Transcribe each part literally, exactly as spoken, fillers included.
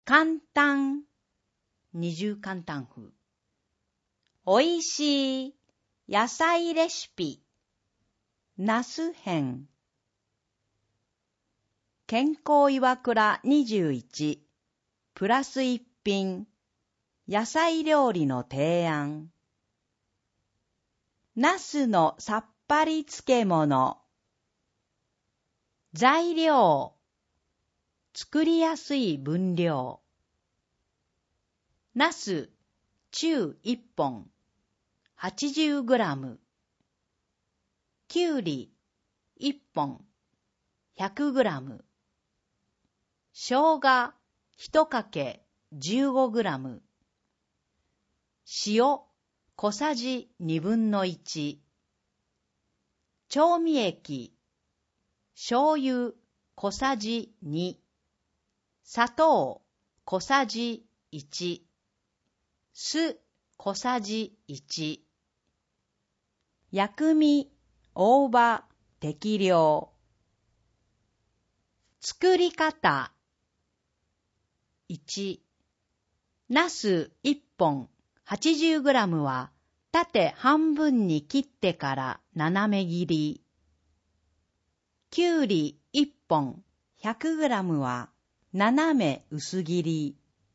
簡単、二重簡単風。おいしい野菜レシピ、ナス編。健康岩倉にじゅういち、プラス一品、野菜料理の提案。ナスのさっぱり漬物。材料、作りやすい分量。ナス、中いっぽん、はちじゅうグラム。きゅうり、いっぽん、ひゃくグラム。生姜、ひとかけ、じゅうごグラム。塩、小さじにぶんのいち。調味液、醤油、小さじに。砂糖、小さじいち。酢、小さじいち。薬味、大葉、適量。作り方。いち、ナスいっぽん、はちじゅうグラムは縦半分に切ってから斜め切り。きゅうりいっぽん、ひゃくグラムは斜め薄切り。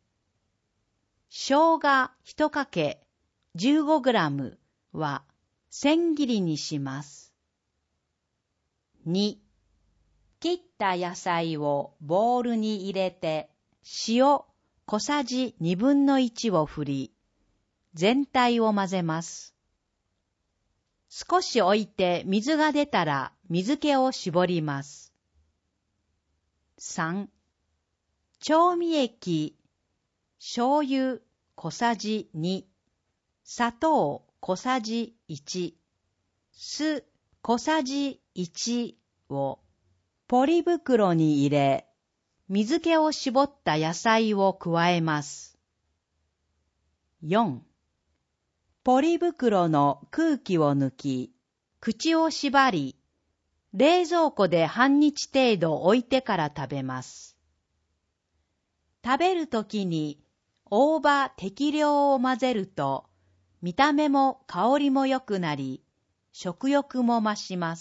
生姜ひとかけ、じゅうごグラムは千切りにします。に、切った野菜をボウルに入れて、塩小さじにぶんのいちを振り、全体を混ぜます。少し置いて水が出たら水気を絞ります。さん、調味液、醤油小さじに、砂糖小さじいち、酢小さじいちをポリ袋に入れ、水気を絞った野菜を加えます。よん、ポリ袋の空気を抜き、口を縛り、冷蔵庫で半日程度置いてから食べます。食べるときに大葉適量を混ぜると、見た目も香りも良くなり、食欲も増します。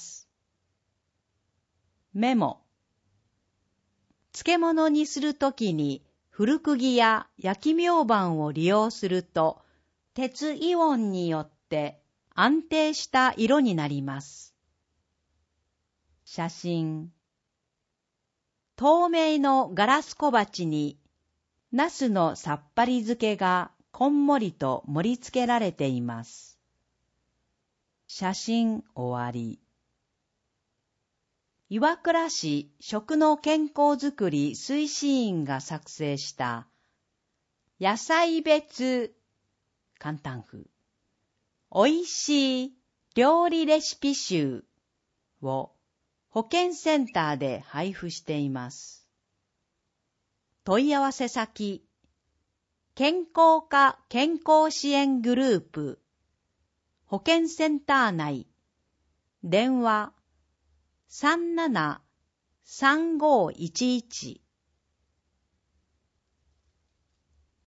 メモ。漬物にするときに古釘や焼き明板を利用すると、鉄イオンによって安定した色になります。写真。透明のガラス小鉢に、ナスのさっぱり漬けがこんもりと盛り付けられています。写真終わり。岩倉市食の健康づくり推進員が作成した野菜別簡単風おいしい料理レシピ集を保健センターで配布しています。問い合わせ先、健康課健康支援グループ保健センター内、電話さんなな さんごいちいち